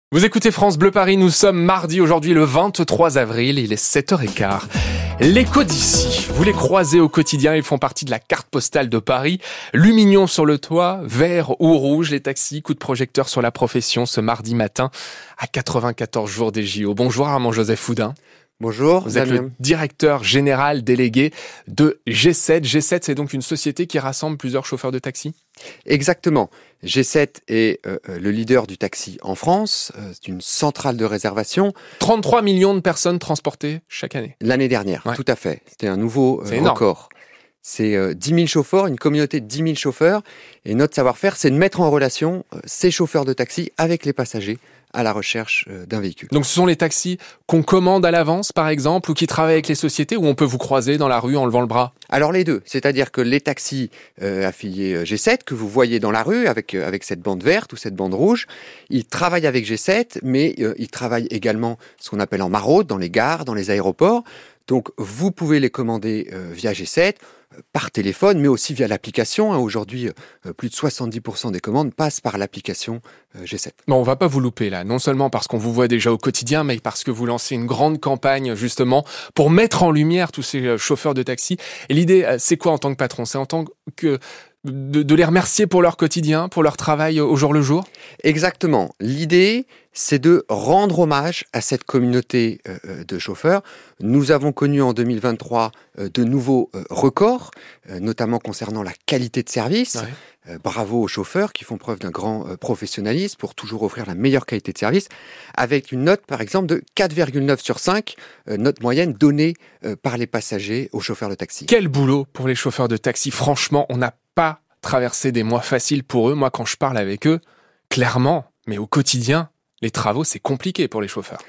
Vous écoutez France Bleu Paris, nous sommes mardi aujourd'hui le 23 avril, il est 7h15. Les Codici, vous les croisez au quotidien, ils font partie de la carte postale de Paris. Lumignon sur le toit, vert ou rouge, les taxis, coup de projecteur sur la profession ce mardi matin à 94 jours des JO. Bonjour Armand-Joseph Foudin. Bonjour, vous êtes le directeur général délégué de G7. G7, c'est donc une société qui rassemble plusieurs chauffeurs de taxi ? Exactement. G7 est le leader du taxi en France. C'est une centrale de réservation. 33 millions de personnes transportées chaque année. L'année dernière, Ouais. Tout à fait. C'était un nouveau énorme. record. C'est 10 000 chauffeurs, une communauté de 10 000 chauffeurs. Et notre savoir-faire, c'est de mettre en relation ces chauffeurs de taxi avec les passagers à la recherche d'un véhicule. Donc ce sont les taxis qu'on commande à l'avance, par exemple, ou qui travaillent avec les sociétés, où on peut vous croiser dans la rue en levant le bras ? Alors les deux, c'est-à-dire que les taxis affiliés G7 que vous voyez dans la rue avec cette bande verte ou cette bande rouge, ils travaillent avec G7, mais ils travaillent également ce qu'on appelle en maraude, dans les gares, dans les aéroports. Donc vous pouvez les commander via G7, par téléphone, mais aussi via l'application. Aujourd'hui, plus de 70% des commandes passent par l'application G7. Bon, on va pas vous louper là, non seulement parce qu'on vous voit déjà au quotidien, mais parce que vous lancez une grande campagne justement pour mettre en lumière tous ces chauffeurs de taxi. Et l'idée, c'est quoi en tant que patron ? C'est en tant que de les remercier pour leur quotidien, pour leur travail au jour le jour ? Exactement. L'idée, c'est de rendre hommage à cette communauté de chauffeurs. Nous avons connu en 2023 de nouveaux records, notamment concernant la qualité de service. Ouais. Bravo aux chauffeurs qui font preuve d'un grand professionnalisme pour toujours offrir la meilleure qualité de service, avec une note par exemple de 4,9 sur 5, note moyenne donnée par les passagers aux chauffeurs de taxi. Quel boulot pour les chauffeurs de taxi. Franchement, on n'a pas traversé des mois faciles pour eux. Moi, quand je parle avec eux, clairement, mais au quotidien, les travaux, c'est compliqué pour les chauffeurs.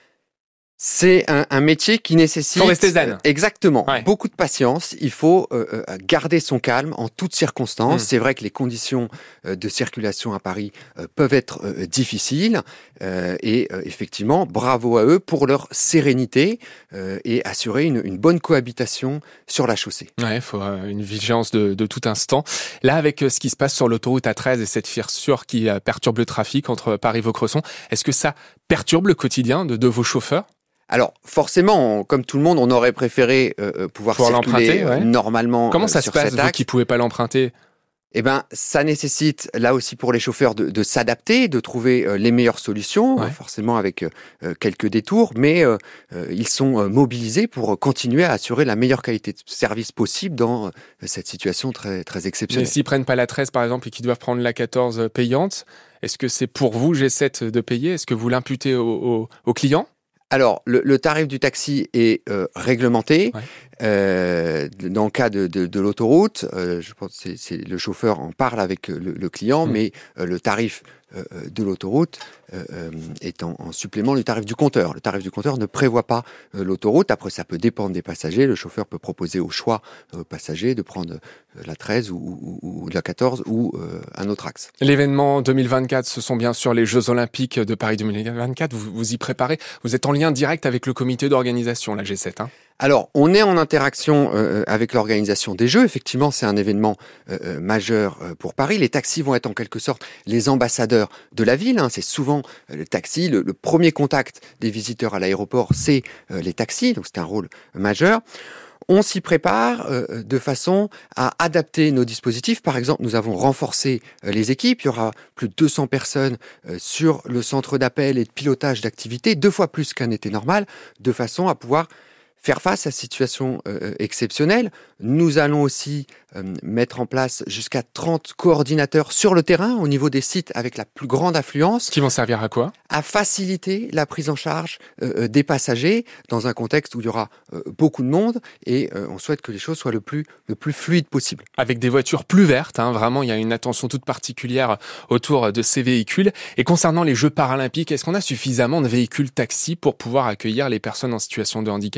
C'est un métier qui nécessite... Faut rester zen. Exactement. Ouais. Beaucoup de patience. Il faut garder son calme en toutes circonstances. C'est vrai que les conditions de circulation à Paris peuvent être difficiles. Et effectivement, bravo à eux pour leur sérénité et assurer une bonne cohabitation sur la chaussée. Ouais, il faut une vigilance de tout instant. Là, avec ce qui se passe sur l'autoroute A13 et cette fissure qui perturbe le trafic entre Paris et Vaucresson, est-ce que ça perturbe le quotidien de vos chauffeurs ? Alors, forcément, comme tout le monde, on aurait préféré pouvoir circuler l'emprunter, ouais. normalement Comment ça se sur passe, cet vous axe. qui ne pouvez pas l'emprunter ? Eh ben, ça nécessite, là aussi pour les chauffeurs, de s'adapter, de trouver les meilleures solutions, Ouais. forcément avec quelques détours, mais ils sont mobilisés pour continuer à assurer la meilleure qualité de service possible dans cette situation très, très Mais exceptionnelle. s'ils prennent pas la 13, par exemple, et qu'ils doivent prendre la 14 payante, est-ce que c'est pour vous, G7, de payer ? Est-ce que vous l'imputez aux clients ? Alors, le tarif du taxi est réglementé. Ouais. Dans le cas de l'autoroute, je pense que c'est le chauffeur en parle avec le client, mais le tarif de l'autoroute est en supplément du tarif du compteur. Le tarif du compteur ne prévoit pas l'autoroute. Après, ça peut dépendre des passagers. Le chauffeur peut proposer au choix aux passagers de prendre la 13 ou la 14 ou un autre axe. L'événement 2024, ce sont bien sûr les Jeux Olympiques de Paris 2024. Vous y préparez. Vous êtes en lien direct avec le comité d'organisation, la G7. Hein. Alors, on est en interaction avec l'organisation des Jeux. Effectivement, c'est un événement majeur pour Paris. Les taxis vont être en quelque sorte les ambassadeurs de la ville. Hein. C'est souvent le taxi. Le premier contact des visiteurs à l'aéroport, c'est les taxis. Donc, c'est un rôle majeur. On s'y prépare de façon à adapter nos dispositifs. Par exemple, nous avons renforcé les équipes. Il y aura plus de 200 personnes sur le centre d'appel et de pilotage d'activité, 2 fois plus qu'un été normal, de façon à pouvoir faire face à cette situation exceptionnelle. Nous allons aussi mettre en place jusqu'à 30 coordinateurs sur le terrain au niveau des sites avec la plus grande affluence. Qui vont servir à quoi ? À faciliter la prise en charge des passagers dans un contexte où il y aura beaucoup de monde et on souhaite que les choses soient le plus fluide possible. Avec des voitures plus vertes, hein, vraiment, il y a une attention toute particulière autour de ces véhicules. Et concernant les Jeux paralympiques, est-ce qu'on a suffisamment de véhicules taxis pour pouvoir accueillir les personnes en situation de handicap ?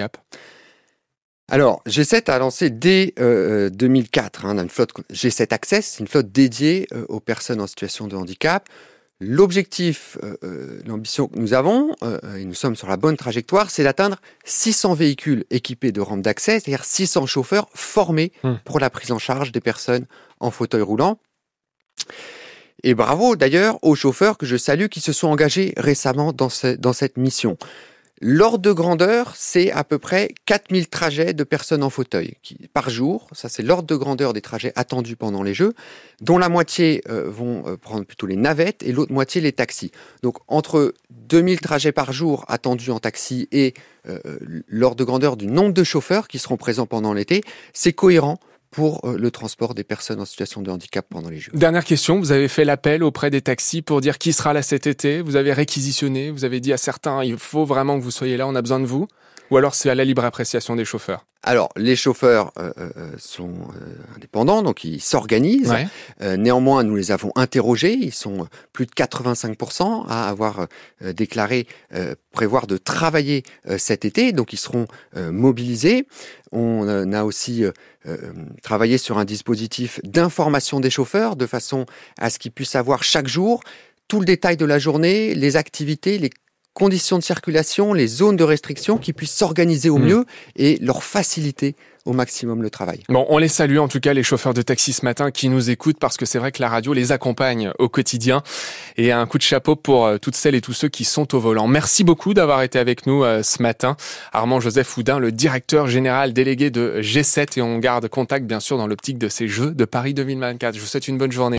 Alors, G7 a lancé dès 2004 une flotte G7 Access, une flotte dédiée aux personnes en situation de handicap. L'objectif, l'ambition que nous avons, et nous sommes sur la bonne trajectoire, c'est d'atteindre 600 véhicules équipés de rampes d'accès, c'est-à-dire 600 chauffeurs formés pour la prise en charge des personnes en fauteuil roulant. Et bravo d'ailleurs aux chauffeurs que je salue qui se sont engagés récemment dans cette mission. L'ordre de grandeur, c'est à peu près 4000 trajets de personnes en fauteuil par jour. Ça, c'est l'ordre de grandeur des trajets attendus pendant les Jeux, dont la moitié vont prendre plutôt les navettes et l'autre moitié les taxis. Donc, entre 2000 trajets par jour attendus en taxi et l'ordre de grandeur du nombre de chauffeurs qui seront présents pendant l'été, c'est cohérent pour le transport des personnes en situation de handicap pendant les Jeux. Dernière question, vous avez fait l'appel auprès des taxis pour dire qui sera là cet été, vous avez réquisitionné, vous avez dit à certains il faut vraiment que vous soyez là, on a besoin de vous, ou alors c'est à la libre appréciation des chauffeurs? Alors, les chauffeurs sont indépendants, donc ils s'organisent. Ouais. Néanmoins, nous les avons interrogés. Ils sont plus de 85% à avoir déclaré prévoir de travailler cet été. Donc, ils seront mobilisés. On a aussi travaillé sur un dispositif d'information des chauffeurs de façon à ce qu'ils puissent avoir chaque jour tout le détail de la journée, les activités, les conditions de circulation, les zones de restriction, qui puissent s'organiser au mieux et leur faciliter au maximum le travail. Bon, on les salue en tout cas, les chauffeurs de taxi ce matin qui nous écoutent, parce que c'est vrai que la radio les accompagne au quotidien. Et un coup de chapeau pour toutes celles et tous ceux qui sont au volant. Merci beaucoup d'avoir été avec nous ce matin. Armand-Joseph Houdin, le directeur général délégué de G7, et on garde contact bien sûr dans l'optique de ces Jeux de Paris 2024. Je vous souhaite une bonne journée.